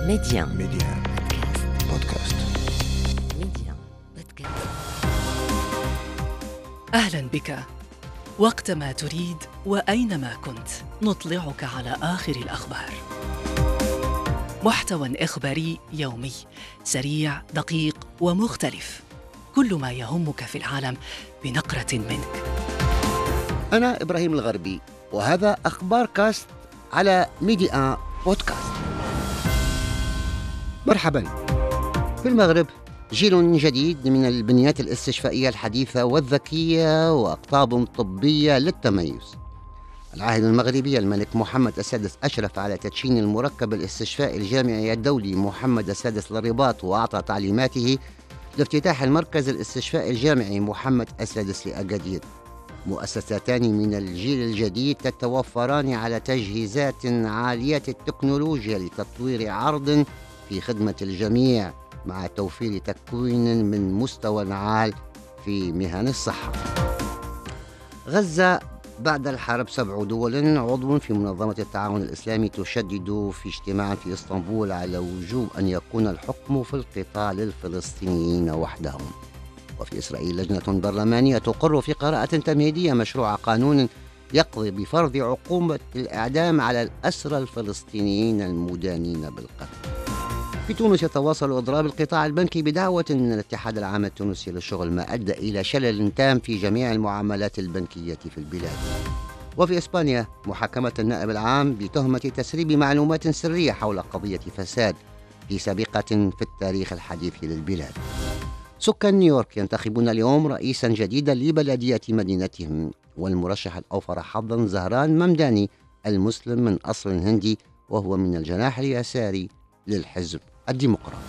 ميديان بودكاست. أهلا بك. وقتما تريد وأينما كنت نطلعك على آخر الأخبار. محتوى إخباري يومي سريع دقيق ومختلف، كل ما يهمك في العالم بنقرة منك. أنا إبراهيم الغربي، وهذا أخبار كاست على ميديان بودكاست. مرحبا. في المغرب جيل جديد من البنيات الاستشفائية الحديثة والذكية وأقطاب طبية للتميز. العاهل المغربي الملك محمد السادس أشرف على تدشين المركب الاستشفائي الجامعي الدولي محمد السادس للرباط، وأعطى تعليماته لافتتاح المركز الاستشفائي الجامعي محمد السادس لأكادير. مؤسستان من الجيل الجديد تتوفران على تجهيزات عالية التكنولوجيا لتطوير عرض في خدمة الجميع، مع توفير تكوين من مستوى عال في مهن الصحة. غزة بعد الحرب 7 دول عضو في منظمة التعاون الإسلامي تشدد في اجتماع في إسطنبول على وجوب أن يكون الحكم في القطاع للفلسطينيين وحدهم. وفي إسرائيل لجنة برلمانية تقر في قراءة تمهيدية مشروع قانون يقضي بفرض عقوبة الإعدام على الأسرى الفلسطينيين المدانين بالقتل. في تونس يتواصل إضراب القطاع البنكي بدعوة من الاتحاد العام التونسي للشغل، ما أدى إلى شلل تام في جميع المعاملات البنكية في البلاد. وفي إسبانيا محاكمة النائب العام بتهمة تسريب معلومات سرية حول قضية فساد في سابقة في التاريخ الحديث للبلاد. سكان نيويورك ينتخبون اليوم رئيسا جديدا لبلدية مدينتهم، والمرشح الأوفر حظا زهران ممداني المسلم من أصل هندي، وهو من الجناح اليساري للحزب الديمقراطي.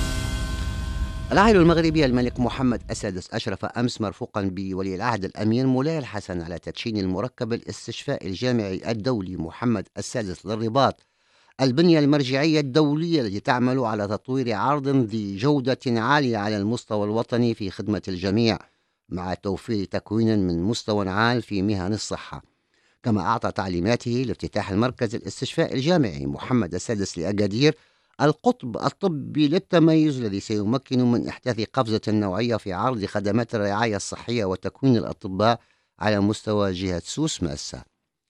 العاهل المغربي الملك محمد السادس أشرف أمس مرفوقا بولي العهد الأمير مولاي الحسن على تدشين المركب الاستشفائي الجامعي الدولي محمد السادس للرباط، البنية المرجعية الدولية التي تعمل على تطوير عرض ذي جودة عالية على المستوى الوطني في خدمة الجميع، مع توفير تكوين من مستوى عال في مهن الصحة. كما أعطى تعليماته لافتتاح المركز الاستشفائي الجامعي محمد السادس لأكادير، القطب الطبي للتميز الذي سيمكن من إحداث قفزة نوعية في عرض خدمات الرعاية الصحية وتكوين الأطباء على مستوى جهة سوس ماسة.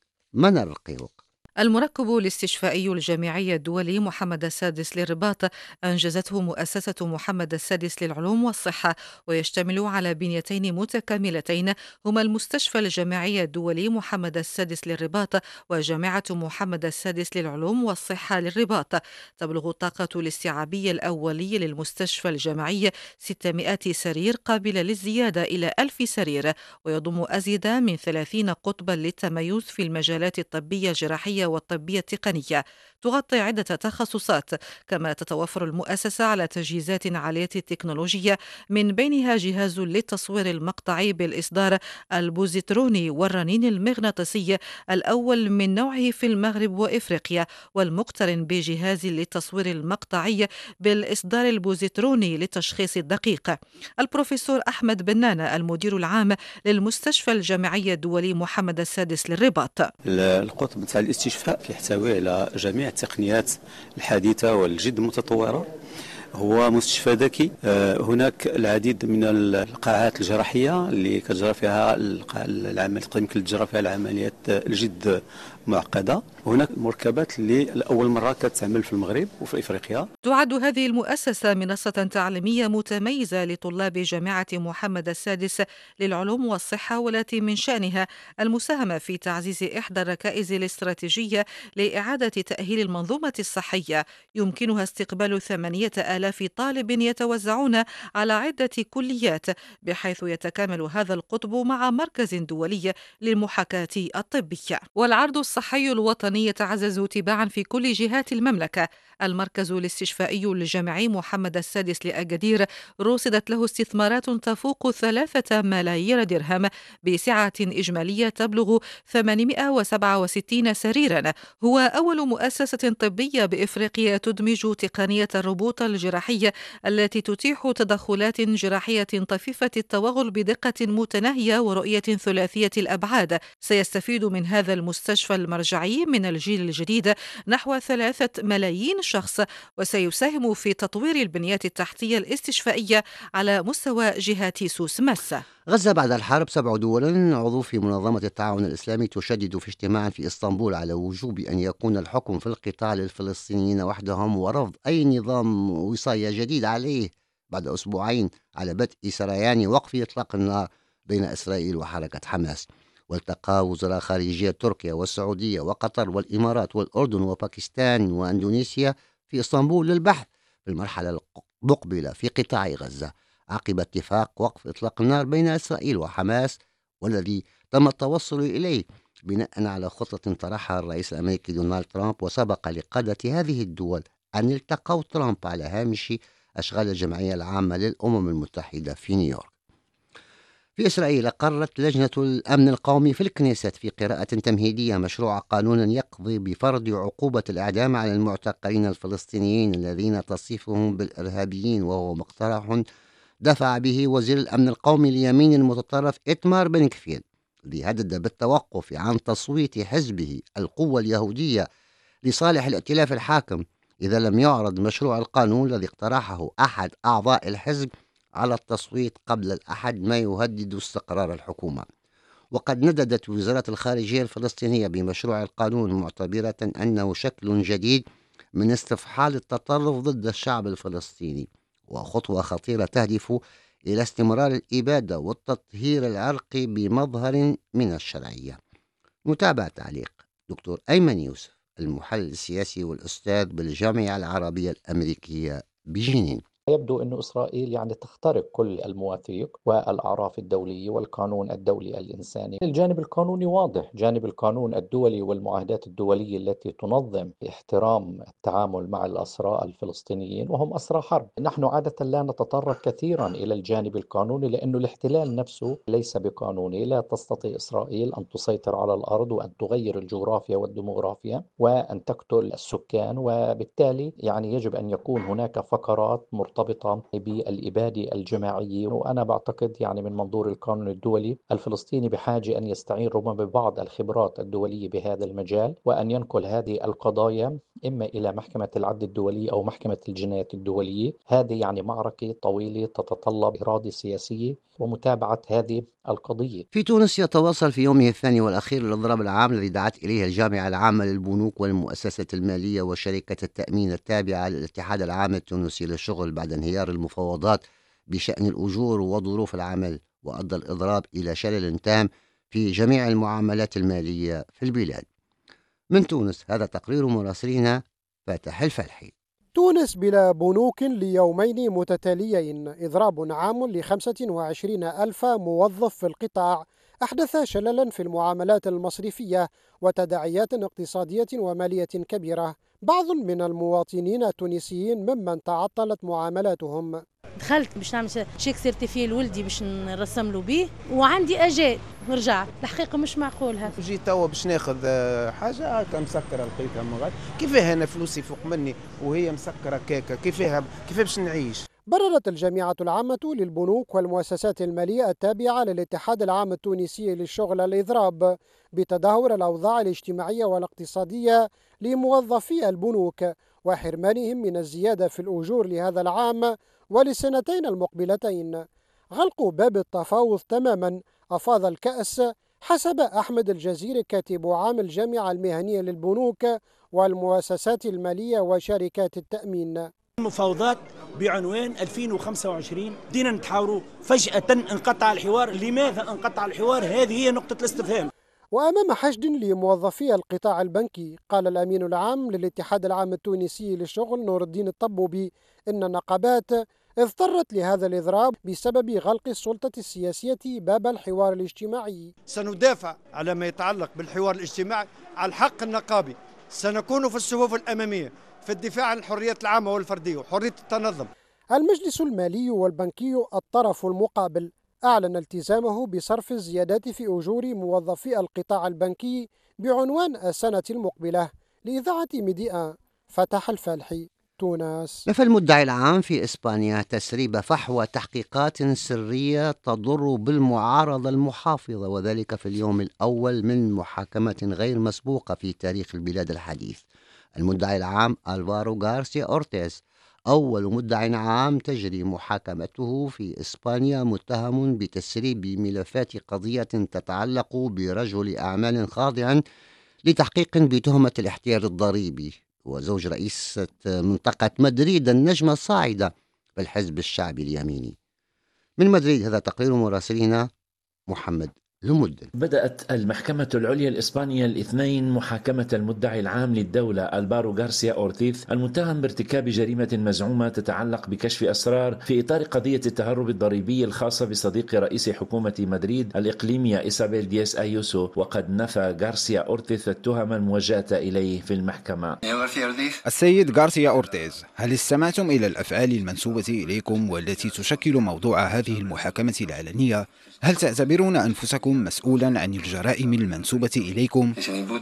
منى الرقيق. المركب الاستشفائي الجامعي الدولي محمد السادس للرباط أنجزته مؤسسة محمد السادس للعلوم والصحة، ويشتمل على بنيتين متكاملتين هما المستشفى الجامعي الدولي محمد السادس للرباط وجامعة محمد السادس للعلوم والصحة للرباط. تبلغ الطاقة الاستيعابية الأولية للمستشفى الجامعي 600 سرير قابلة للزيادة إلى 1000 سرير، ويضم أزيد من 30 قطبا للتميز في المجالات الطبية الجراحية والطبية التقنية، تغطي عدة تخصصات. كما تتوفر المؤسسة على تجهيزات عالية التكنولوجيا، من بينها جهاز للتصوير المقطعي بالإصدار البوزيتروني والرنين المغناطيسي الأول من نوعه في المغرب وإفريقيا، والمقترن بجهاز للتصوير المقطعي بالإصدار البوزيتروني للتشخيص الدقيق. البروفيسور أحمد بنانة المدير العام للمستشفى الجامعي الدولي محمد السادس للرباط. القطب تاع الاستشفاء يحتوي على جميع التقنيات الحديثة والجد متطورة. هو مستشفى ذكي. هناك العديد من القاعات الجراحية اللي كتجرى فيها العمل، يمكن تجرى فيها العمليات الجد معقدة. هناك مركبات اللي لأول مرة كتعمل في المغرب وفي إفريقيا. تعد هذه المؤسسة منصة تعليمية متميزة لطلاب جامعة محمد السادس للعلوم والصحة، والتي من شأنها المساهمة في تعزيز إحدى الركائز الاستراتيجية لإعادة تأهيل المنظومة الصحية، يمكنها استقبال 8000 طالب يتوزعون على عدة كليات، بحيث يتكامل هذا القطب مع مركز دولي للمحاكاة الطبية. والعرض الصحي الوطني يتعزز تباعا في كل جهات المملكة. المركز الاستشفائي الجامعي محمد السادس لأكادير رصدت له استثمارات تفوق 3 ملايين درهم بسعة إجمالية تبلغ 867 سريرا. هو أول مؤسسة طبية بإفريقيا تدمج تقنية الروبوت الجراحي التي تتيح تدخلات جراحية طفيفة التوغل بدقة متناهية ورؤية ثلاثية الأبعاد. سيستفيد من هذا المستشفى المرجعي من الجيل الجديد نحو 3 ملايين شخص، وسيساهم في تطوير البنيات التحتية الاستشفائية على مستوى جهات سوس ماسة. غزة بعد الحرب 7 دول عضو في منظمة التعاون الإسلامي تشدد في اجتماع في إسطنبول على وجوب أن يكون الحكم في القطاع للفلسطينيين وحدهم ورفض أي نظام وصاية جديد عليه بعد أسبوعين على بدء سريان وقف إطلاق النار بين إسرائيل وحركة حماس. والتقى وزراء خارجية تركيا والسعودية وقطر والإمارات والأردن وباكستان وأندونيسيا في إسطنبول للبحث في المرحلة المقبلة في قطاع غزة عقب اتفاق وقف إطلاق النار بين إسرائيل وحماس، والذي تم التوصل إليه بناء على خطة طرحها الرئيس الأمريكي دونالد ترامب. وسبق لقادة هذه الدول أن التقوا ترامب على هامش أشغال الجمعية العامة للأمم المتحدة في نيويورك. في إسرائيل أقرت لجنة الأمن القومي في الكنيست في قراءة تمهيدية مشروع قانون يقضي بفرض عقوبة الإعدام على المعتقلين الفلسطينيين الذين تصفهم بالإرهابيين، وهو مقترح دفع به وزير الأمن القومي اليمين المتطرف إتمار بن كفير، ليهدد بالتوقف عن تصويت حزبه القوة اليهودية لصالح الائتلاف الحاكم إذا لم يعرض مشروع القانون الذي اقترحه أحد أعضاء الحزب على التصويت قبل الأحد، ما يهدد استقرار الحكومة. وقد نددت وزارة الخارجية الفلسطينية بمشروع القانون معتبرة أنه شكل جديد من استفحال التطرف ضد الشعب الفلسطيني، وخطوة خطيرة تهدف إلى استمرار الإبادة والتطهير العرقي بمظهر من الشرعية. نتابع تعليق دكتور أيمن يوسف المحلل السياسي والأستاذ بالجامعة العربية الأمريكية بجنين. يبدو أن إسرائيل تخترق كل المواثيق والأعراف الدولية والقانون الدولي الإنساني. الجانب القانوني واضح، جانب القانون الدولي والمعاهدات الدولية التي تنظم احترام التعامل مع الأسرى الفلسطينيين وهم أسرى حرب. نحن عادة لا نتطرق كثيرا إلى الجانب القانوني لأن الاحتلال نفسه ليس بقانوني. لا تستطيع إسرائيل أن تسيطر على الأرض وأن تغير الجغرافيا والديموغرافيا وأن تقتل السكان، وبالتالي يجب أن يكون هناك فقرات مرتبطة بالإبادة الجماعية. وأنا بعتقد من منظور القانون الدولي الفلسطيني بحاجة أن يستعين ربما ببعض الخبرات الدولية بهذا المجال، وأن ينقل هذه القضايا إما إلى محكمة العدل الدولية أو محكمة الجنايات الدولية. هذه معركة طويلة تتطلب إرادة سياسية ومتابعة هذه القضية. في تونس يتواصل في يومه الثاني والأخير الإضراب العام الذي دعت إليه الجامعة العامة للبنوك والمؤسسات المالية وشركة التأمين التابعة للاتحاد العام التونسي للشغل بعد انهيار المفاوضات بشأن الأجور وظروف العمل، وأدى الإضراب إلى شلل تام في جميع المعاملات المالية في البلاد. من تونس هذا تقرير مراسلنا فاتح الفلحي. تونس بلا بنوك ليومين متتاليين، إضراب عام ل25 ألف موظف في القطاع أحدث شللا في المعاملات المصرفية وتداعيات اقتصادية ومالية كبيرة. بعض من المواطنين التونسيين ممن تعطلت معاملاتهم. دخلت باش نعمل شيك سيرتيفي لولدي باش نرسم له بيه وعندي اجال ورجعت، الحقيقه مش معقولها. جيت توا باش ناخذ حاجه هكا مسكره لقيتها مغاد، كيفاه انا فلوسي فوق مني وهي مسكره كيكه، كيفاه باش نعيش؟ بررت الجامعة العامة للبنوك والمؤسسات المالية التابعة للاتحاد العام التونسي للشغل الإضراب بتدهور الأوضاع الاجتماعية والاقتصادية لموظفي البنوك وحرمانهم من الزيادة في الأجور لهذا العام وللسنتين المقبلتين. غلق باب التفاوض تماما أفاض الكأس حسب أحمد الجزيري كاتب عام الجامعة المهنية للبنوك والمؤسسات المالية وشركات التأمين. المفاوضات بعنوان 2025 بدينا نتحاوروا، فجأة انقطع الحوار. لماذا انقطع الحوار؟ هذه هي نقطة الاستفهام. وأمام حشد لموظفي القطاع البنكي قال الأمين العام للاتحاد العام التونسي للشغل نور الدين الطبوبي إن النقابات اضطرت لهذا الإضراب بسبب غلق السلطة السياسية باب الحوار الاجتماعي. سندافع على ما يتعلق بالحوار الاجتماعي على الحق النقابي، سنكون في الصفوف الأمامية في الدفاع عن الحريات العامة والفردية وحرية التنظم. المجلس المالي والبنكي الطرف المقابل أعلن التزامه بصرف الزيادات في أجور موظفي القطاع البنكي بعنوان السنة المقبلة. لإذاعة ميديا فتح الفالحي. تونس. نفى المدعي العام في إسبانيا تسريب فحوى تحقيقات سرية تضر بالمعارضة المحافظة، وذلك في اليوم الأول من محاكمة غير مسبوقة في تاريخ البلاد الحديث. المدعي العام ألفارو غارسيا أورتيز أول مدعي عام تجري محاكمته في إسبانيا، متهم بتسريب ملفات قضية تتعلق برجل أعمال خاضع لتحقيق بتهمة الاحتيال الضريبي، وزوج رئيسة منطقة مدريد النجمة الصاعدة في الحزب الشعبي اليميني. من مدريد هذا تقرير مراسلنا محمد المدن. بدأت المحكمة العليا الإسبانية الاثنين محاكمة المدعي العام للدولة ألفارو غارسيا أورتيز المتهم بارتكاب جريمة مزعومة تتعلق بكشف أسرار في إطار قضية التهرب الضريبي الخاصة بصديق رئيس حكومة مدريد الإقليمية إيسابيل دياس أيوسو، وقد نفى غارسيا أورتيز التهم الموجهة إليه في المحكمة. السيد غارسيا أورتيز، هل استمعتم إلى الأفعال المنسوبة إليكم والتي تشكل موضوع هذه المحاكمة العلنية؟ هل تعتبرون أنفسكم مسؤولا عن الجرائم المنسوبة إليكم؟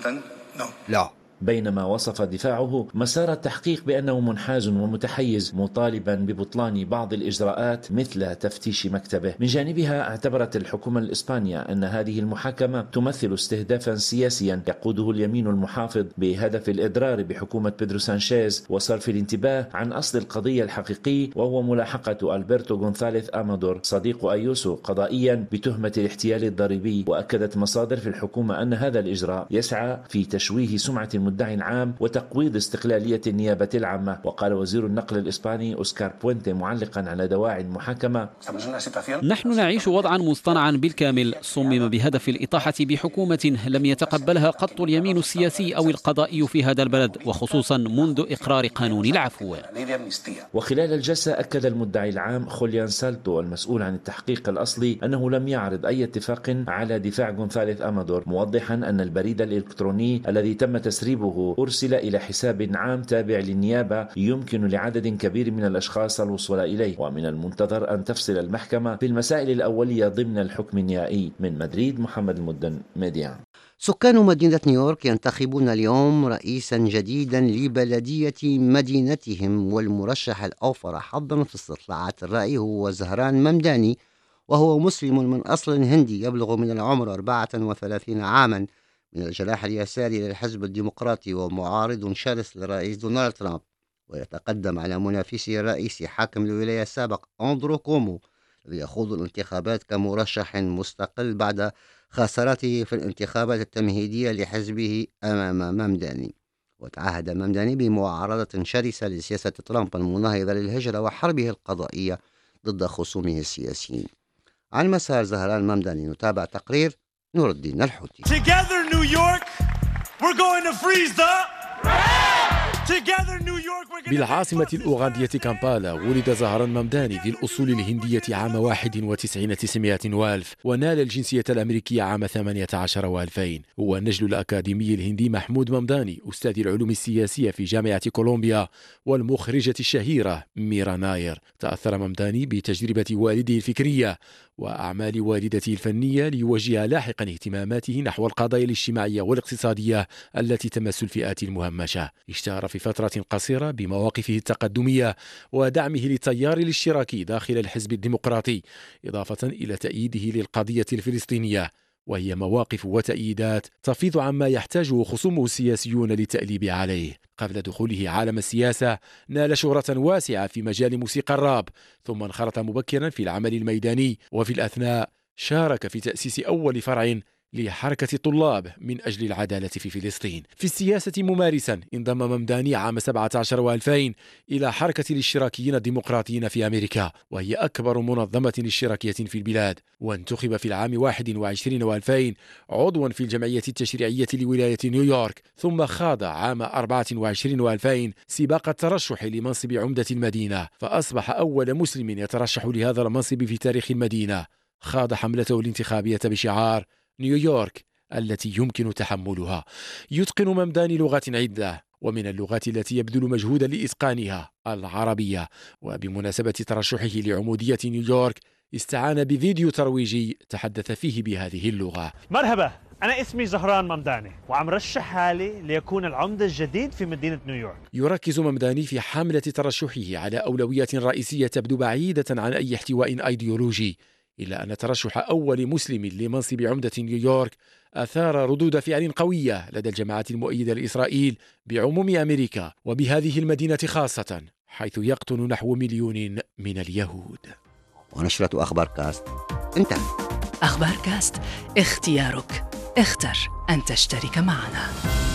لا. بينما وصف دفاعه مسار التحقيق بأنه منحاز ومتحيز، مطالبا ببطلان بعض الإجراءات مثل تفتيش مكتبه. من جانبها اعتبرت الحكومة الإسبانية أن هذه المحاكمة تمثل استهدافا سياسيا يقوده اليمين المحافظ بهدف الإضرار بحكومة بيدرو سانشيز وصرف الانتباه عن أصل القضية الحقيقي، وهو ملاحقة ألبرتو غونثاليث أمادور صديق أيوسو قضائيا بتهمة الاحتيال الضريبي. وأكدت مصادر في الحكومة أن هذا الإجراء يسعى في تشويه سمعة المدعي العام وتقويض استقلالية النيابة العامة. وقال وزير النقل الإسباني أوسكار بوينتي معلقا على دواعي المحاكمة: نحن نعيش وضعا مصطنعا بالكامل، صمم بهدف الإطاحة بحكومة لم يتقبلها قط اليمين السياسي أو القضائي في هذا البلد، وخصوصا منذ إقرار قانون العفو. وخلال الجلسة أكد المدعي العام خوليان سالتو المسؤول عن التحقيق الأصلي أنه لم يعرض أي اتفاق على دفاع غونثاليث أمادور، موضحا أن البريد الإلكتروني الذي تم تسريبه أرسل إلى حساب عام تابع للنيابة يمكن لعدد كبير من الأشخاص الوصول إليه، ومن المنتظر أن تفصل المحكمة في المسائل الأولية ضمن الحكم النهائي. من مدريد محمد المدن، ميديا. سكان مدينة نيويورك ينتخبون اليوم رئيسا جديدا لبلدية مدينتهم، والمرشح الأوفر حظا في استطلاعات الرأي هو زهران ممداني، وهو مسلم من أصل هندي يبلغ من العمر 34 عاما، من الجناح اليساري للحزب الديمقراطي ومعارض شرس للرئيس دونالد ترامب، ويتقدم على منافسه الرئيسي حاكم الولاية السابق أندرو كومو الذي يخوض الانتخابات كمرشح مستقل بعد خسارته في الانتخابات التمهيدية لحزبه أمام ممداني. وتعهد ممداني بمعارضة شرسة لسياسة ترامب المناهضة للهجرة وحربه القضائية ضد خصومه السياسيين. عن مسار زهران ممداني نتابع تقرير نور الدين الحوتي. Together New York, we're going to freeze the Together New York we're going. بالعاصمة الأوغندية كامبالا ولد زهران ممداني ذي الأصول الهندية عام 91 ونال الجنسية الأمريكية عام 18 و2000. هو النجل الأكاديمي الهندي محمود ممداني أستاذ العلوم السياسية في جامعة كولومبيا والمخرجة الشهيرة ميرا ناير. تأثر ممداني بتجربة والده الفكرية وأعمال والدته الفنية ليوجه لاحقا اهتماماته نحو القضايا الاجتماعية والاقتصادية التي تمس الفئات المهمشة. اشتهر في فترة قصيرة بمواقفه التقدمية ودعمه للتيار الاشتراكي داخل الحزب الديمقراطي، إضافة إلى تأييده للقضية الفلسطينية، وهي مواقف وتأييدات تفيض عما يحتاجه خصومه السياسيون للتأليب عليه. قبل دخوله عالم السياسة نال شهرة واسعة في مجال موسيقى الراب، ثم انخرط مبكرا في العمل الميداني، وفي الأثناء شارك في تأسيس أول فرع لحركة الطلاب من أجل العدالة في فلسطين. في السياسة ممارسا انضم ممداني عام 17 و2000 إلى حركة الاشتراكيين الديمقراطيين في أمريكا، وهي أكبر منظمة اشتراكية في البلاد، وانتخب في العام 21 و2000 عضوا في الجمعية التشريعية لولاية نيويورك، ثم خاض عام 24 و2000 سباق الترشح لمنصب عمدة المدينة، فأصبح أول مسلم يترشح لهذا المنصب في تاريخ المدينة. خاض حملته الانتخابية بشعار نيويورك التي يمكن تحملها. يتقن ممداني لغات عدة، ومن اللغات التي يبذل مجهودا لإتقانها العربية، وبمناسبة ترشحه لعمودية نيويورك استعان بفيديو ترويجي تحدث فيه بهذه اللغة. مرحبا، أنا اسمي زهران ممداني وعم رشح حالي ليكون العمدة الجديد في مدينة نيويورك. يركز ممداني في حملة ترشحه على أولويات رئيسية تبدو بعيدة عن أي احتواء أيديولوجي، إلا أن ترشح أول مسلم لمنصب عمدة نيويورك أثار ردود فعل قوية لدى الجماعات المؤيدة لإسرائيل بعموم أمريكا وبهذه المدينة خاصة، حيث يقطن نحو 1 مليون من اليهود. ونشرة أخبار كاست انتهت. أخبار كاست، اختيارك، اختر أن تشترك معنا.